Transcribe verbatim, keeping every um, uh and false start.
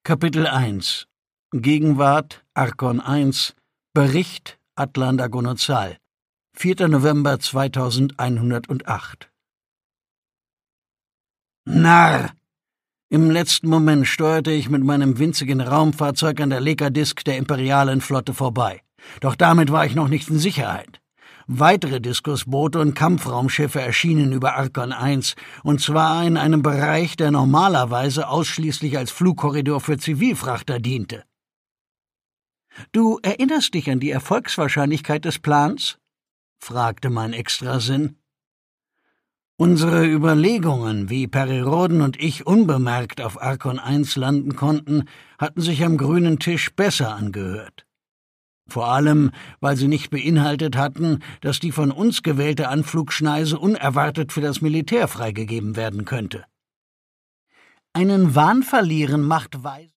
Kapitel eins Gegenwart Arkon eins Bericht Atlan Dagonozal vierter November zweitausendeinhundertacht. Narr! Im letzten Moment steuerte ich mit meinem winzigen Raumfahrzeug an der Lekadisk der imperialen Flotte vorbei. Doch damit war ich noch nicht in Sicherheit. Weitere Diskusboote und Kampfraumschiffe erschienen über Arkon eins, und zwar in einem Bereich, der normalerweise ausschließlich als Flugkorridor für Zivilfrachter diente. »Du erinnerst dich an die Erfolgswahrscheinlichkeit des Plans?« fragte mein Extrasinn. Unsere Überlegungen, wie Periroden und ich unbemerkt auf Arkon eins landen konnten, hatten sich am grünen Tisch besser angehört. Vor allem, weil sie nicht beinhaltet hatten, dass die von uns gewählte Anflugschneise unerwartet für das Militär freigegeben werden könnte. Einen Wahn verlieren macht weise.